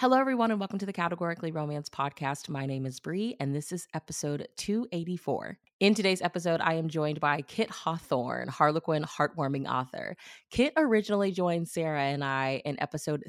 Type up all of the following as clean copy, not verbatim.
Hello, everyone, and welcome to the Categorically Romance Podcast. My name is Bree, and this is episode 284. In today's episode, I am joined by Kit Hawthorne, Harlequin heartwarming author. Kit originally joined Sarah and I in episode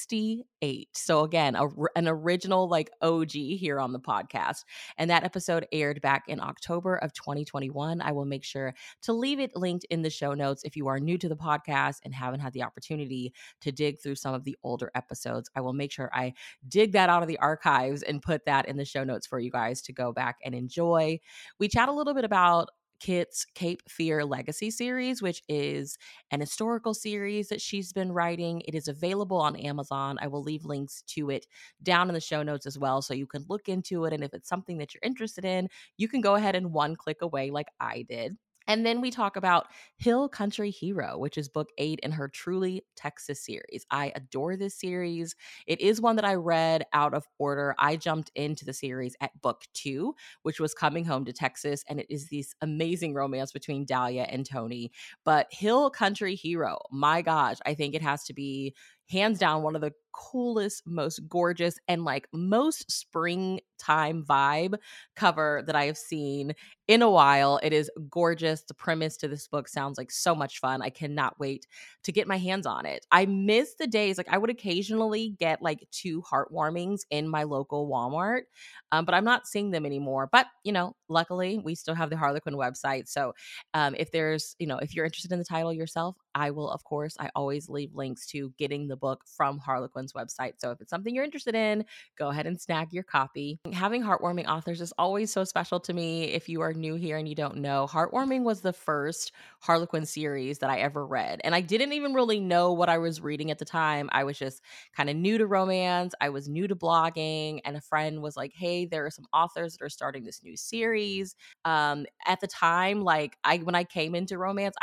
68. So again, an original OG here on the podcast. And that episode aired back in October of 2021. I will make sure to leave it linked in the show notes if you are new to the podcast and haven't had the opportunity to dig through some of the older episodes. I will make sure I dig that out of the archives and put that in the show notes for you guys to go back and enjoy. We chat a little bit about Kit's Cape Fear Legacy series, which is an historical series that she's been writing. It is available on Amazon. I will leave links to it down in the show notes as well, so you can look into it. And if it's something that you're interested in, you can go ahead and one click away like I did. And then we talk about Hill Country Hero, which is book 8 in her Truly Texas series. I adore this series. It is one that I read out of order. I jumped into the series at book 2, which was Coming Home to Texas, and it is this amazing romance between Dahlia and Tony. But Hill Country Hero, my gosh, I think it has to be hands down one of the coolest, most gorgeous, and most springtime vibe cover that I have seen in a while. It is gorgeous. The premise to this book sounds like so much fun. I cannot wait to get my hands on it. I miss the days, I would occasionally get 2 heartwarmings in my local Walmart, but I'm not seeing them anymore. But, luckily we still have the Harlequin website. So if there's, if you're interested in the title yourself, I will, of course, I always leave links to getting the book from Harlequin's website. So if it's something you're interested in, go ahead and snag your copy. Having heartwarming authors is always so special to me. If you are new here and you don't know, Heartwarming was the first Harlequin series that I ever read. And I didn't even really know what I was reading at the time. I was just kind of new to romance. I was new to blogging. And a friend was like, hey, there are some authors that are starting this new series. At the time, when I came into romance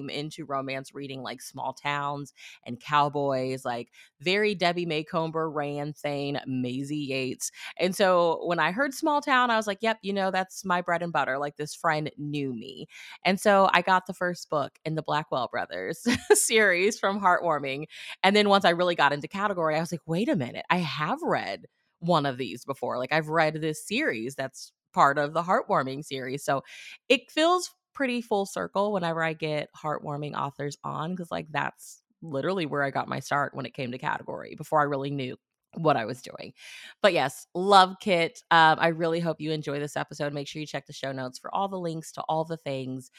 reading Small Towns and Cowboys, very Debbie Macomber, Rayanne Thane, Maisie Yates. And so when I heard Small Town, I was like, yep, that's my bread and butter. This friend knew me. And so I got the first book in the Blackwell Brothers series from Heartwarming. And then once I really got into category, I was like, wait a minute, I have read one of these before. I've read this series that's part of the Heartwarming series. So it feels pretty full circle whenever I get heartwarming authors on, because that's literally where I got my start when it came to category before I really knew what I was doing. But yes, love Kit. I really hope you enjoy this episode. Make sure you check the show notes for all the links to all the things.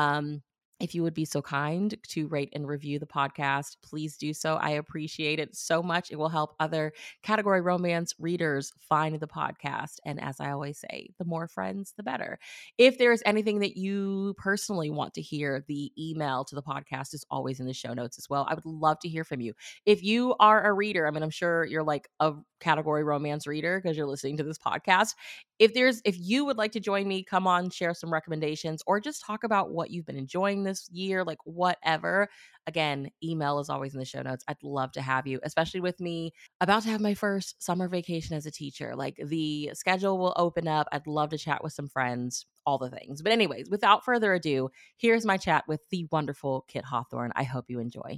If you would be so kind to rate and review the podcast, please do so. I appreciate it so much. It will help other category romance readers find the podcast. And as I always say, the more friends, the better. If there is anything that you personally want to hear, the email to the podcast is always in the show notes as well. I would love to hear from you. If you are a reader, I'm sure you're a category romance reader because you're listening to this podcast. If you would like to join me, come on, share some recommendations, or just talk about what you've been enjoying this year, whatever. Again, email is always in the show notes. I'd love to have you, especially with me about to have my first summer vacation as a teacher. The schedule will open up. I'd love to chat with some friends, all the things. But anyways, without further ado, here's my chat with the wonderful Kit Hawthorne. I hope you enjoy.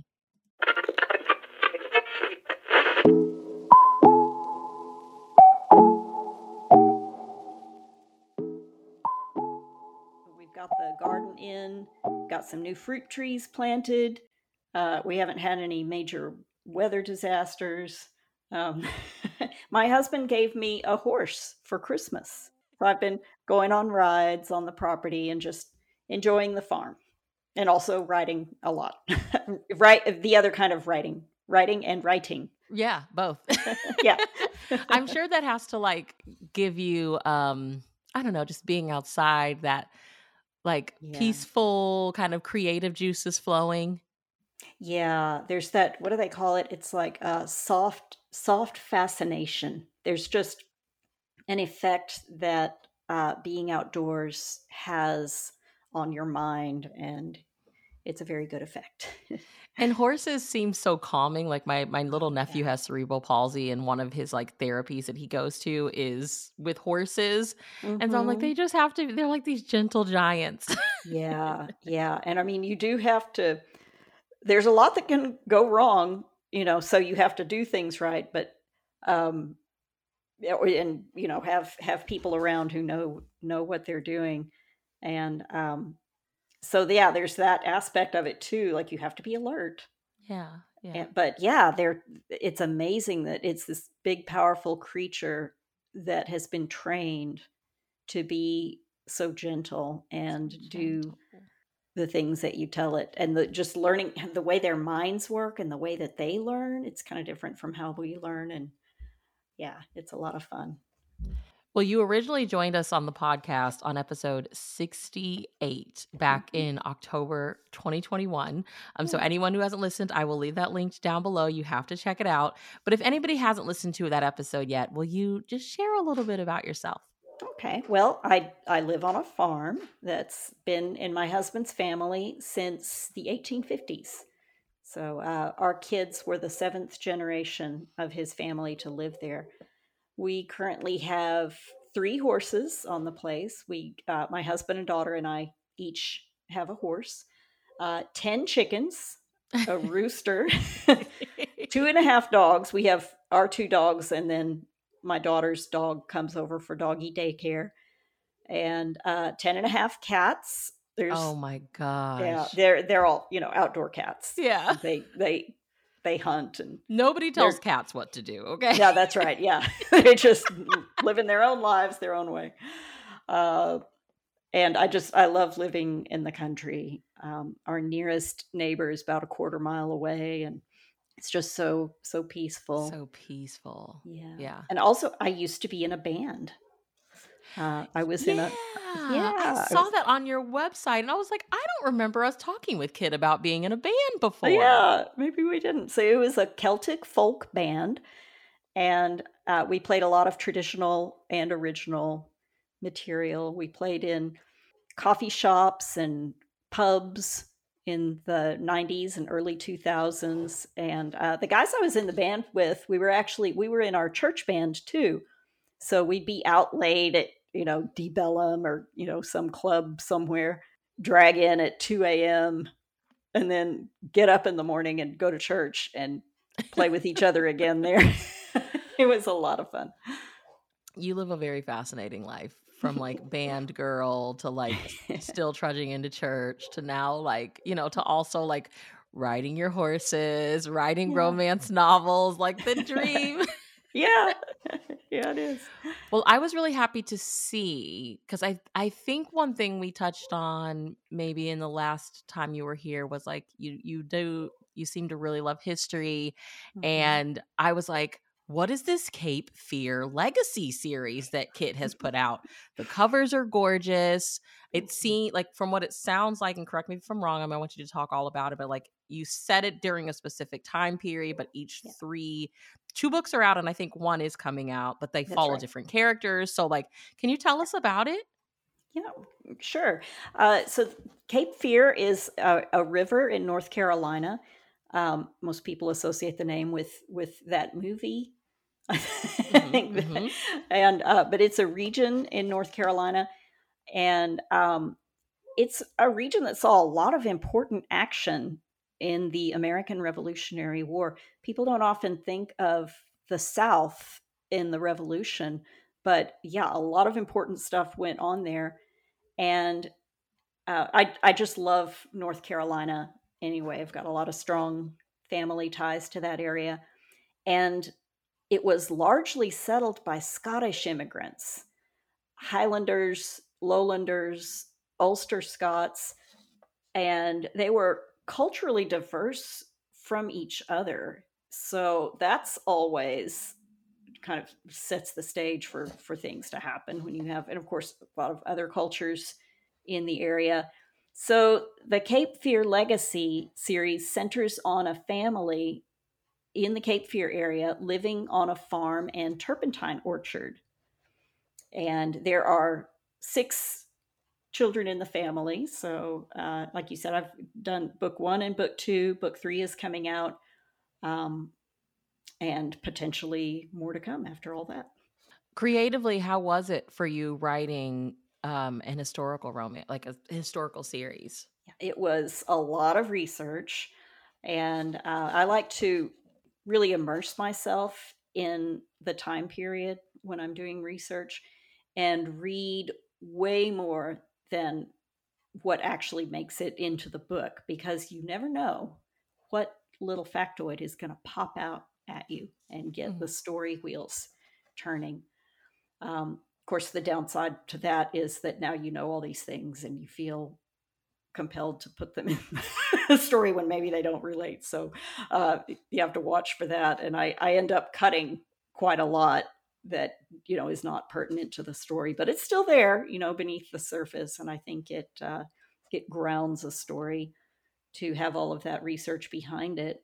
Got the garden in, got some new fruit trees planted. We haven't had any major weather disasters. My husband gave me a horse for Christmas. So I've been going on rides on the property and just enjoying the farm, and also writing a lot. Right, the other kind of writing and writing. Yeah, both. Yeah. I'm sure that has to give you I don't know, just being outside, that peaceful kind of creative juices flowing. Yeah, there's that, what do they call it? It's like a soft fascination. There's just an effect that being outdoors has on your mind, and it's a very good effect. And horses seem so calming. My little nephew has cerebral palsy, and one of his therapies that he goes to is with horses. And so I'm like, they just have to, they're like these gentle giants. Yeah. And you do have to, there's a lot that can go wrong, so you have to do things right. But um, and have people around who know what they're doing, and so yeah, there's that aspect of it too. Like you have to be alert. Yeah. Yeah. But yeah, it's amazing that it's this big, powerful creature that has been trained to be so gentle So and do gentle. the things that you tell it. And just learning the way their minds work and the way that they learn, it's kind of different from how we learn. And yeah, it's a lot of fun. Well, you originally joined us on the podcast on episode 68 back Mhm. in October 2021. So Yeah. anyone who hasn't listened, I will leave that linked down below. You have to check it out. But if anybody hasn't listened to that episode yet, will you just share a little bit about yourself? Okay. Well, I live on a farm that's been in my husband's family since the 1850s. So our kids were the seventh generation of his family to live there. We currently have 3 horses on the place. My husband and daughter and I each have a horse, 10 chickens, a rooster, 2.5 dogs. We have our 2 dogs, and then my daughter's dog comes over for doggy daycare, and 10.5 cats. Oh There's my Yeah, gosh. they're all outdoor cats. Yeah. They hunt, and Nobody tells they're cats what to do, okay? yeah, that's right. Yeah, they just living their own lives their own way. Uh, and I love living in the country. Our nearest neighbor is about a quarter mile away, and it's just so peaceful. So peaceful. Yeah, Yeah. and also I used to be in a band. I was in a Yeah, I yeah, I saw was that on your website and I was like, I don't remember us talking with Kid about being in a band before. yeah, maybe we didn't. So it was a Celtic folk band, and we played a lot of traditional and original material. We played in coffee shops and pubs in the 90s and early 2000s, and the guys I was in the band with, we were in our church band too. So we'd be out late at D Bellum, or some club somewhere, drag in at 2 a.m., and then get up in the morning and go to church and play with each other again there. It was a lot of fun. You live a very fascinating life, from like band girl to like still trudging into church to now like, to also like riding your horses, writing Yeah. romance novels, like the dream. Yeah. Yeah, it is. Well, I was really happy to see, because I think one thing we touched on maybe in the last time you were here was like you seem to really love history, Mhm. and I was like, what is this Cape Fear Legacy series that Kit has put out? The covers are gorgeous. It Mhm. seems like, from what it sounds like, and correct me if I'm wrong, I want you to talk all about it, but like you set it during a specific time period, but each Yeah, 2 books are out and I think one is coming out, but they that's follow right. different characters. So like, can you tell us about it? Yeah, sure. So Cape Fear is a river in North Carolina. Most people associate the name with that movie. I Mhm. think that, Mhm. and but it's a region in North Carolina, and it's a region that saw a lot of important action in the American Revolutionary War. People don't often think of the South in the Revolution, but yeah, a lot of important stuff went on there. And I just love North Carolina anyway. I've got a lot of strong family ties to that area, and it was largely settled by Scottish immigrants, Highlanders, Lowlanders, Ulster Scots, and they were culturally diverse from each other. So that's always kind of sets the stage for things to happen when you have, and of course, a lot of other cultures in the area. So the Cape Fear Legacy series centers on a family in the Cape Fear area living on a farm and turpentine orchard. And there are 6 children in the family. So, like you said, I've done book 1 and book 2. Book 3 is coming out, um, and potentially more to come after all that. Creatively, how was it for you writing an historical romance, like a historical series? It was a lot of research, and I like to really immerse myself in the time period when I'm doing research and read way more than what actually makes it into the book, because you never know what little factoid is going to pop out at you and get the story wheels turning. Of course, the downside to that is that now you know all these things and you feel compelled to put them in the story when maybe they don't relate. So you have to watch for that. And I end up cutting quite a lot that, is not pertinent to the story, but it's still there, beneath the surface. And I think it grounds a story to have all of that research behind it.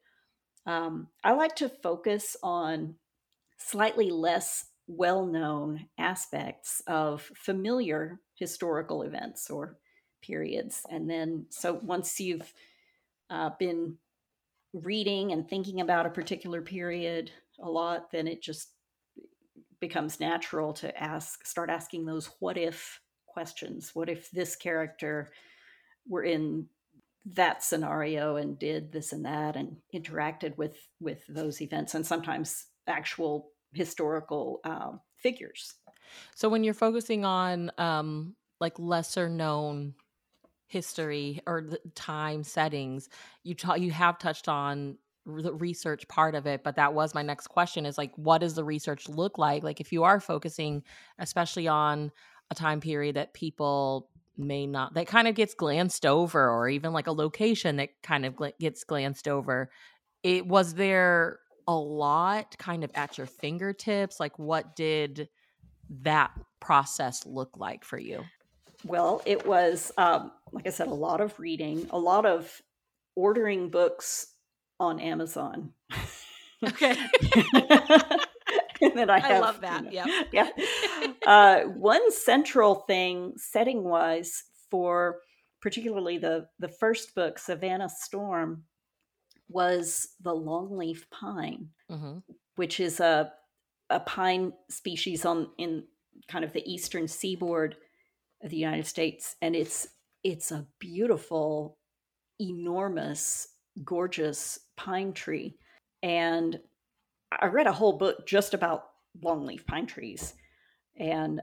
I like to focus on slightly less well-known aspects of familiar historical events or periods. And then, so once you've been reading and thinking about a particular period a lot, then it just becomes natural to start asking those what if questions. What if this character were in that scenario and did this and that and interacted with those events, and sometimes actual historical figures. So when you're focusing on like lesser known history or the time settings, you have touched on the research part of it, but that was my next question, is like, what does the research look like? Like if you are focusing especially on a time period that people may not, that kind of gets glanced over, or even like a location that kind of gets glanced over, was there a lot kind of at your fingertips? Like what did that process look like for you? Well, it was, like I said, a lot of reading, a lot of ordering books on Amazon. Okay. And then I love that. Yeah. One central thing, setting wise, for particularly the first book, Savannah Storm, was the longleaf pine, which is a pine species in kind of the eastern seaboard of the United States. And it's a beautiful, enormous, gorgeous pine tree. And I read a whole book just about longleaf pine trees. And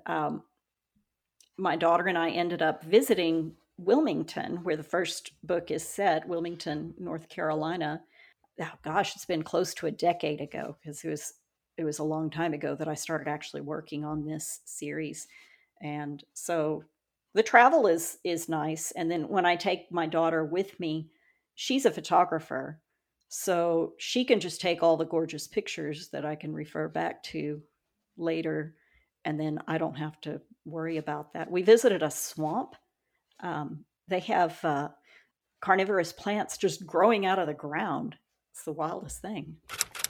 my daughter and I ended up visiting Wilmington, where the first book is set, Wilmington, North Carolina. Oh gosh, it's been close to a decade ago, because it was a long time ago that I started actually working on this series. And so the travel is nice. And then when I take my daughter with me, she's a photographer, so she can just take all the gorgeous pictures that I can refer back to later, and then I don't have to worry about that. We visited a swamp. They have carnivorous plants just growing out of the ground. It's the wildest thing.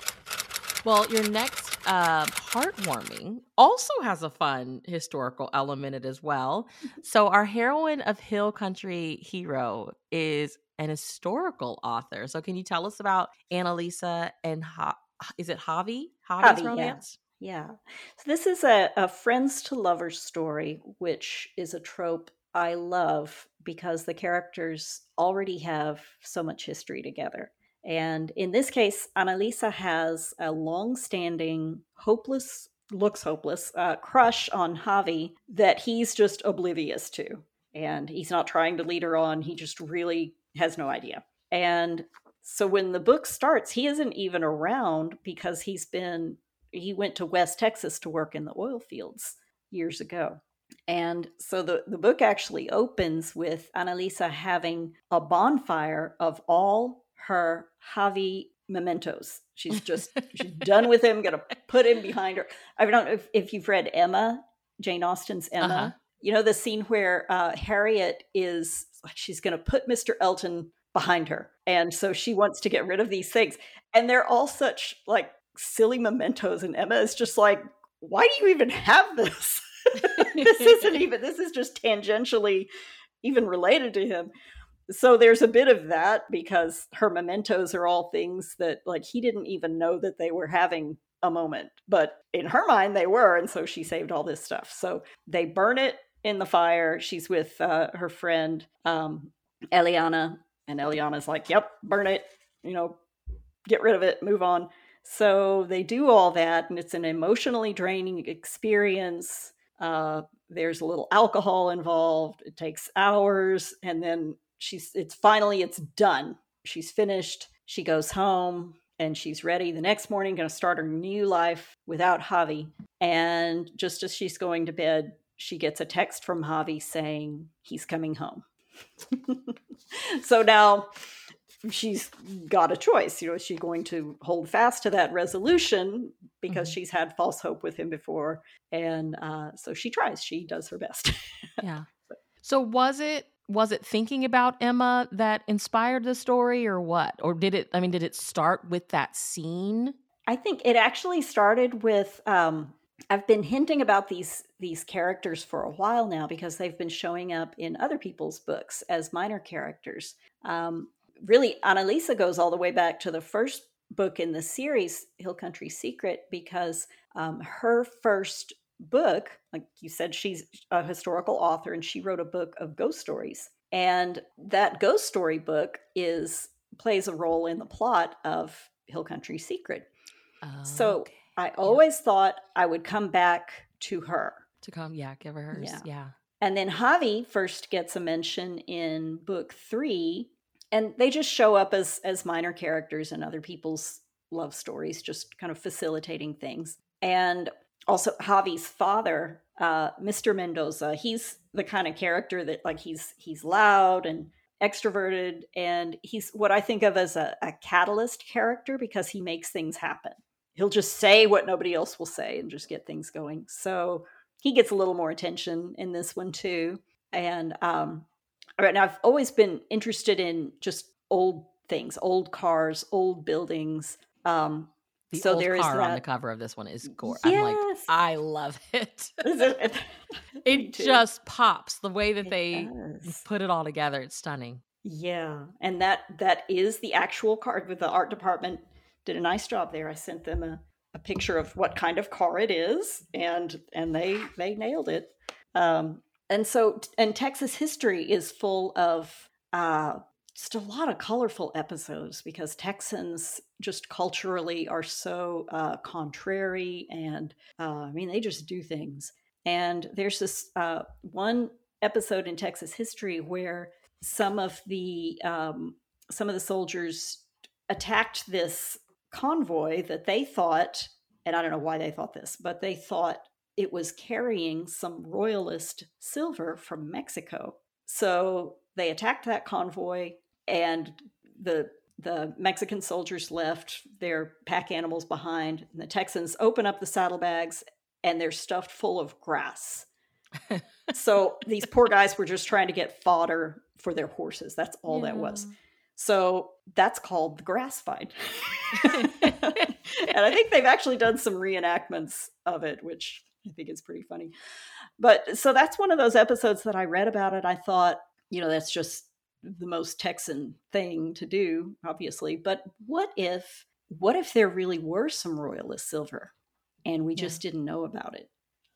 Well, your next Heartwarming also has a fun historical element in it as well. So our heroine of Hill Country Hero is an historical author. So can you tell us about Annalisa and is it Javi's romance? Yeah. So this is a friends to lovers story, which is a trope I love because the characters already have so much history together. And in this case, Annalisa has a long-standing, looks hopeless, crush on Javi that he's just oblivious to. And he's not trying to lead her on. He just really has no idea. And so when the book starts, he isn't even around because he went to West Texas to work in the oil fields years ago. And so the book actually opens with Annalisa having a bonfire of all her Javi mementos. She's done with him, gonna put him behind her. I don't know if you've read Emma, Jane Austen's Emma. Uh-huh. You know the scene where Harriet is like, she's gonna put Mr. Elton behind her. And so she wants to get rid of these things. And they're all such like silly mementos. And Emma is just like, why do you even have this? This is just tangentially even related to him. So there's a bit of that because her mementos are all things that like he didn't even know that they were having a moment, but in her mind they were. And so she saved all this stuff. So they burn it in the fire. She's with her friend Eliana, and Eliana's like, yep, burn it, get rid of it, move on. So they do all that, and it's an emotionally draining experience. There's a little alcohol involved. It takes hours, and then it's done. She's finished. She goes home, and she's ready the next morning, going to start her new life without Javi. And just as she's going to bed, she gets a text from Javi saying he's coming home. So now she's got a choice. Is she going to hold fast to that resolution because she's had false hope with him before? And so she tries. She does her best. Yeah. So was it thinking about Emma that inspired the story, or what? Or did it start with that scene? I think it actually started with I've been hinting about these characters for a while now because they've been showing up in other people's books as minor characters. Really, Annalisa goes all the way back to the first book in the series, Hill Country Secret, because her first book, like you said, she's a historical author, and she wrote a book of ghost stories. And that ghost story book plays a role in the plot of Hill Country Secret. So Okay. I always thought I would come back to her. To come, give her hers. Yeah. And then Javi first gets a mention in book 3, and they just show up as minor characters in other people's love stories, just kind of facilitating things. And also Javi's father, Mr. Mendoza, he's the kind of character that he's loud and extroverted, and he's what I think of as a catalyst character because he makes things happen. He'll just say what nobody else will say and just get things going. So he gets a little more attention in this one too. And I've always been interested in just old things, old cars, old buildings. The so old there car is on the cover of this one is gorgeous. Yes. I love it. It just pops the way that they put it all together. It's stunning. Yeah, and that is the actual car. With the art department did a nice job there. I sent them a picture of what kind of car it is, and they nailed it. And Texas history is full of just a lot of colorful episodes because Texans just culturally are so contrary, and they just do things. And there's this one episode in Texas history where some of the soldiers attacked this convoy that they thought, and I don't know why they thought this, but they thought it was carrying some royalist silver from Mexico. So they attacked that convoy, and the Mexican soldiers left their pack animals behind, and the Texans open up the saddlebags, and they're stuffed full of grass. So these poor guys were just trying to get fodder for their horses. That's all that was. So that's called the grass fight. And I think they've actually done some reenactments of it, which I think is pretty funny. But so that's one of those episodes that I read about it. I thought, that's just the most Texan thing to do, obviously. But what if there really were some royalist silver and we just didn't know about it?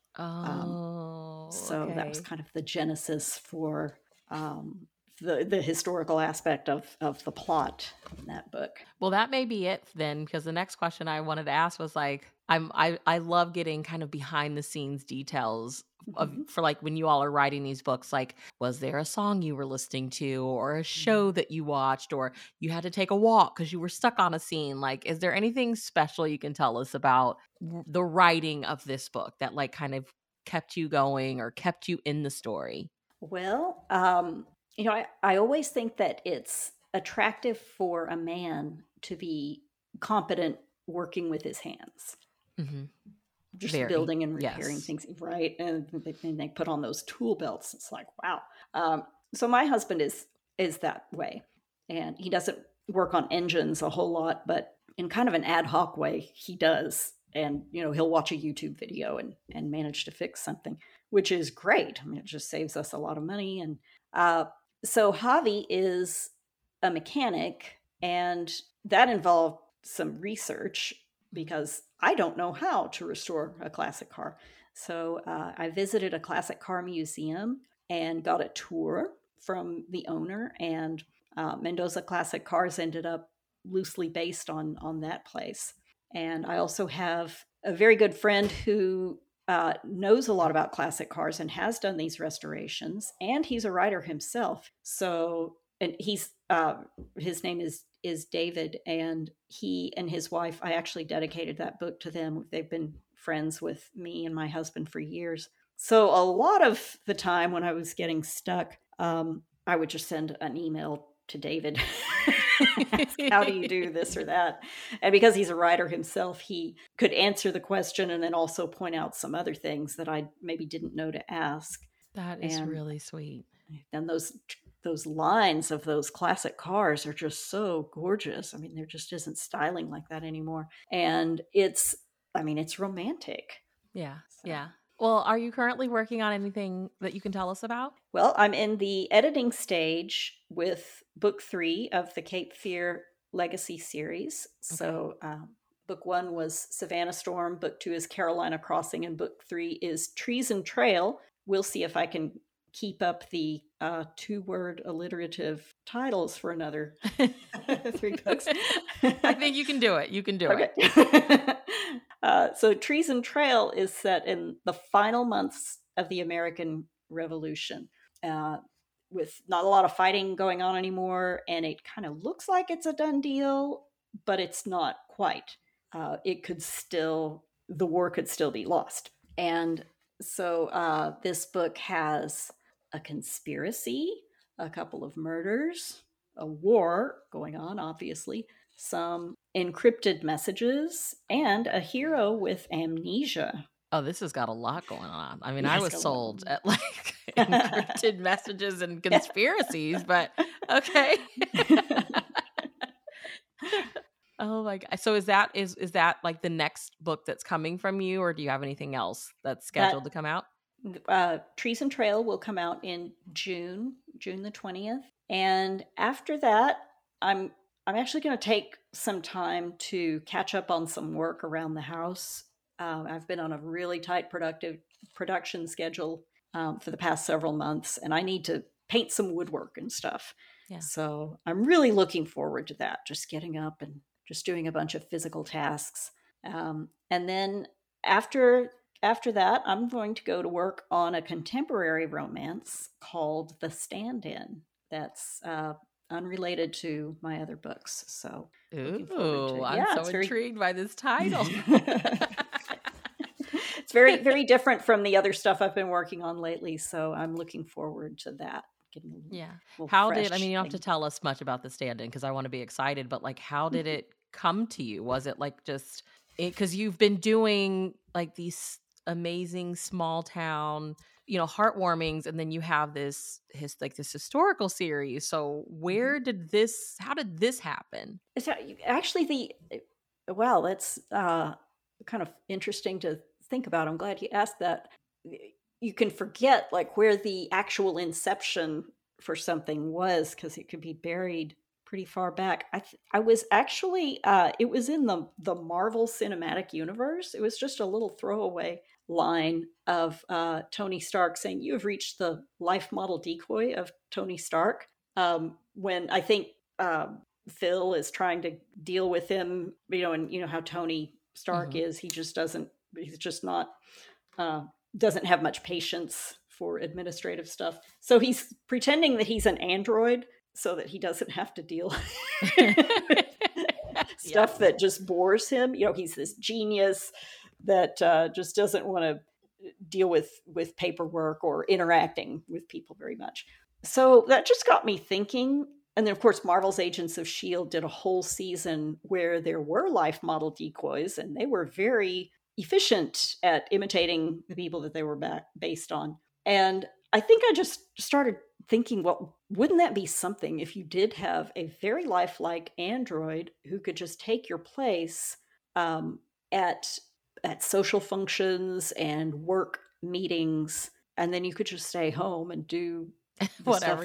So that was kind of the genesis for the historical aspect of the plot in that book. Well, that may be it then, because the next question I wanted to ask was I love getting kind of behind the scenes details for when you all are writing these books. Was there a song you were listening to, or a show that you watched, or you had to take a walk because you were stuck on a scene? Is there anything special you can tell us about the writing of this book that kind of kept you going or kept you in the story? Well, I always think that it's attractive for a man to be competent working with his hands. Mm-hmm. Just building and repairing things, right? And they put on those tool belts. It's like, wow. So my husband is that way. And he doesn't work on engines a whole lot, but in kind of an ad hoc way, he does. And, he'll watch a YouTube video and manage to fix something, which is great. It just saves us a lot of money. And so Javi is a mechanic, and that involved some research because I don't know how to restore a classic car. So I visited a classic car museum and got a tour from the owner, and Mendoza Classic Cars ended up loosely based on that place. And I also have a very good friend who knows a lot about classic cars and has done these restorations, and he's a writer himself. So, and his name is David, and he and his wife, I actually dedicated that book to them. They've been friends with me and my husband for years. So a lot of the time when I was getting stuck, I would just send an email to David. Ask, how do you do this or that? And because he's a writer himself, he could answer the question and then also point out some other things that I maybe didn't know to ask. That is really sweet. And those lines of those classic cars are just so gorgeous. I mean, there just isn't styling like that anymore. And it's romantic. Yeah. So. Yeah. Well, are you currently working on anything that you can tell us about? Well, I'm in the editing stage with book 3 of the Cape Fear Legacy series. Okay. So book 1 was Savannah Storm, book 2 is Carolina Crossing, and book 3 is Trees and Trail. We'll see if I can keep up the 2-word alliterative titles for another 3 books. I think you can do it. You can do it. So Trees and Trail is set in the final months of the American Revolution, with not a lot of fighting going on anymore, and it kind of looks like it's a done deal, but it's not quite. The war could still be lost. And so this book has a conspiracy, a couple of murders, a war going on, obviously, some encrypted messages, and a hero with amnesia. Oh, this has got a lot going on. I mean, I was sold at like encrypted messages and conspiracies, but okay. Oh my God. So is that like the next book that's coming from you, or do you have anything else that's scheduled to come out? Trees and Trail will come out in June the 20th. And after that, I'm actually going to take some time to catch up on some work around the house. I've been on a really tight production schedule for the past several months, and I need to paint some woodwork and stuff. Yeah. So I'm really looking forward to that, just getting up and just doing a bunch of physical tasks. And then after that, I'm going to go to work on a contemporary romance called The Stand-In. That's unrelated to my other books. So, ooh, I'm so intrigued by this title. It's very, very different from the other stuff I've been working on lately. So I'm looking forward to that. Yeah. You don't have to tell us much about The Stand-In because I want to be excited, but like, how did it come to you? Was it like just because you've been doing like these amazing small town, heartwarmings, and then you have this historical series. So how did this happen? It's actually that's kind of interesting to think about. I'm glad you asked that. You can forget like where the actual inception for something was, because it could be buried pretty far back. I was actually it was in the Marvel Cinematic Universe. It was just a little throwaway line of Tony Stark saying, "You have reached the life model decoy of Tony Stark." When I think Phil is trying to deal with him, and how Tony Stark is, he's just not doesn't have much patience for administrative stuff. So he's pretending that he's an android so that he doesn't have to deal stuff that just bores him. He's this genius that just doesn't want to deal with paperwork or interacting with people very much. So that just got me thinking. And then, of course, Marvel's Agents of S.H.I.E.L.D. did a whole season where there were life model decoys, and they were very efficient at imitating the people that they were based on. And I think I just started thinking, well, wouldn't that be something if you did have a very lifelike android who could just take your place at social functions and work meetings, and then you could just stay home and do whatever.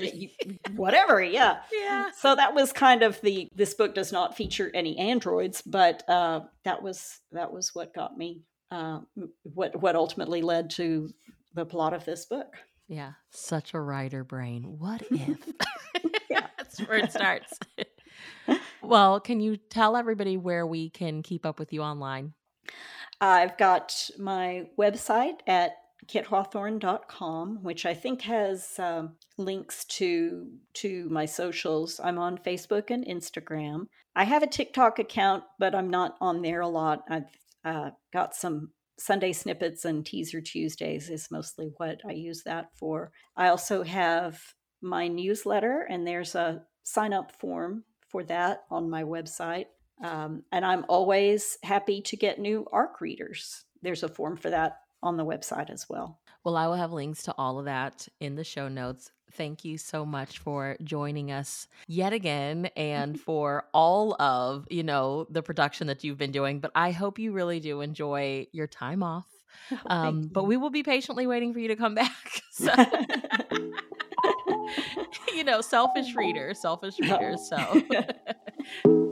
Yeah. So that was kind of this book does not feature any androids, but that was what got me what ultimately led to the plot of this book. Yeah, such a writer brain. What if? Yeah, that's where it starts. Well, can you tell everybody where we can keep up with you online? I've got my website at kithawthorne.com, which I think has links to my socials. I'm on Facebook and Instagram. I have a TikTok account, but I'm not on there a lot. I've got some Sunday snippets, and Teaser Tuesdays is mostly what I use that for. I also have my newsletter, and there's a sign up form for that on my website. And I'm always happy to get new ARC readers. There's a form for that on the website as well. Well, I will have links to all of that in the show notes. Thank you so much for joining us yet again and for all of, the production that you've been doing. But I hope you really do enjoy your time off. Oh, thank But you. we will be patiently waiting for you to come back. So, selfish reader. So.